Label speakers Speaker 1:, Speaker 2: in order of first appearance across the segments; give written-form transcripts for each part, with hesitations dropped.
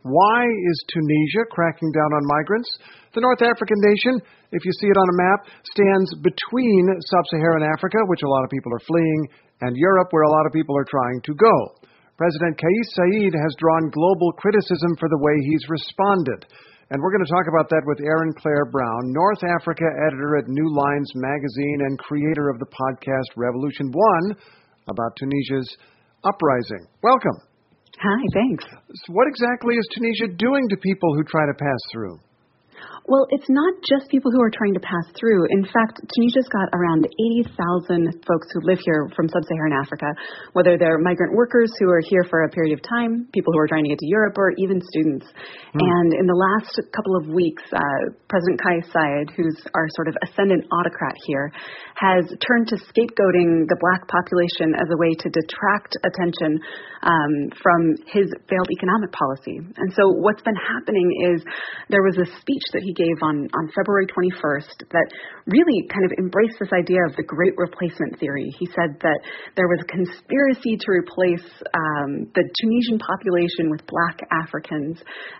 Speaker 1: Why is Tunisia cracking down on migrants? The North African nation, if you see it on a map, stands between sub-Saharan Africa, which a lot of people are fleeing, and Europe, where a lot of people are trying to go. President Kais Saied has drawn global criticism for the way he's responded. And we're going to talk about that with Erin Claire Brown, North Africa editor at New Lines magazine and creator of the podcast Revolution One, about Tunisia's uprising. Welcome.
Speaker 2: Hi, thanks.
Speaker 1: So what exactly is Tunisia doing to people who try to pass through?
Speaker 2: Well, it's not just people who are trying to pass through. In fact, Tunisia's got around 80,000 folks who live here from sub-Saharan Africa, whether they're migrant workers who are here for a period of time, people who are trying to get to Europe, or even students. And in the last couple of weeks, President Kais Saied, who's our sort of ascendant autocrat here, has turned to scapegoating the black population as a way to detract attention from his failed economic policy. And so what's been happening is there was a speech that he gave on February 21st that really kind of embraced this idea of the Great Replacement theory. He said that there was a conspiracy to replace the Tunisian population with black Africans,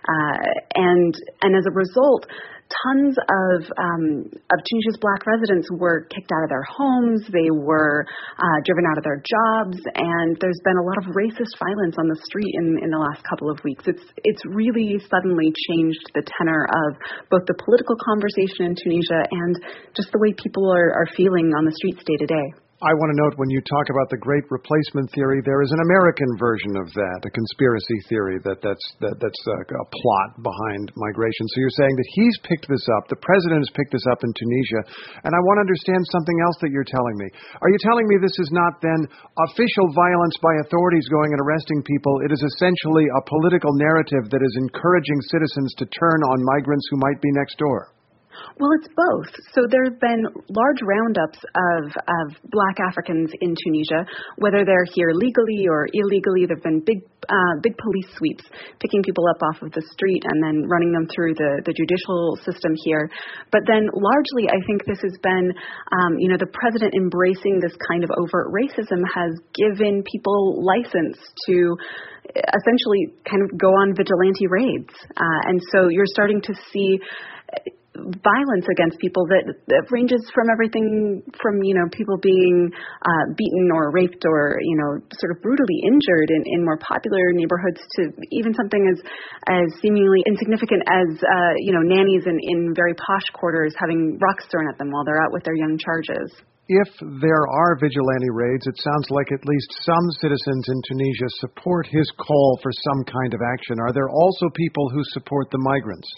Speaker 2: and as a result, tons of Tunisia's black residents were kicked out of their homes, they were driven out of their jobs, and there's been a lot of racist violence on the street in the last couple of weeks. It's really suddenly changed the tenor of both the political conversation in Tunisia and just the way people are feeling on the streets day to day.
Speaker 1: I want to note, when you talk about the Great Replacement theory, there is an American version of that, a conspiracy theory that's a plot behind migration. So you're saying that he's picked this up, the president has picked this up in Tunisia, and I want to understand something else that you're telling me. Are you telling me this is not then official violence by authorities going and arresting people? It is essentially a political narrative that is encouraging citizens to turn on migrants who might be next door?
Speaker 2: Well, it's both. So there have been large roundups of black Africans in Tunisia, whether they're here legally or illegally. There have been big police sweeps, picking people up off of the street and then running them through the judicial system here. But then largely, I think this has been, the president embracing this kind of overt racism has given people license to essentially kind of go on vigilante raids. And so you're starting to see violence against people that ranges from everything from, people being beaten or raped or, sort of brutally injured in more popular neighborhoods to even something as seemingly insignificant as, nannies in very posh quarters having rocks thrown at them while they're out with their young charges.
Speaker 1: If there are vigilante raids, it sounds like at least some citizens in Tunisia support his call for some kind of action. Are there also people who support the migrants?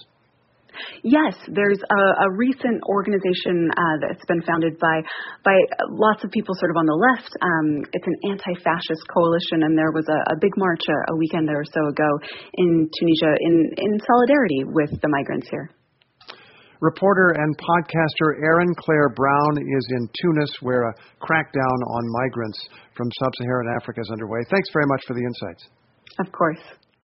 Speaker 2: Yes, there's a recent organization that's been founded by lots of people sort of on the left. It's an anti-fascist coalition, and there was a big march a weekend or so ago in Tunisia in solidarity with the migrants here.
Speaker 1: Reporter and podcaster Erin Claire Brown is in Tunis, where a crackdown on migrants from sub-Saharan Africa is underway. Thanks very much for the insights.
Speaker 2: Of course.